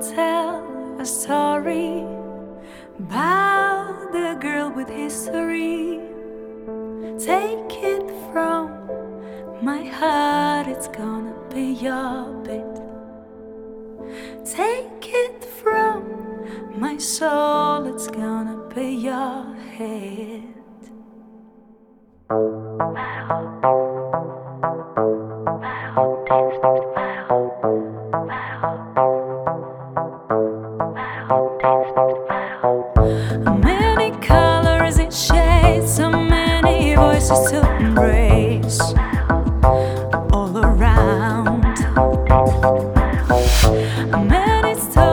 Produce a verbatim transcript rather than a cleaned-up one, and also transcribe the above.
tell a story about the girl with history. Take it from my heart, it's gonna be your bit. Take it from my soul, it's gonna be your head. Many colors and shades, so many voices to embrace all around. Many stories